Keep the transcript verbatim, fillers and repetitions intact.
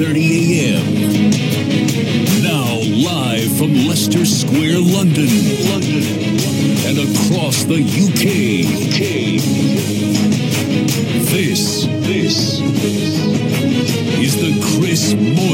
thirty a.m. Now live from Leicester Square, London, London, and across the U K. U K. This, this is the Chris Moore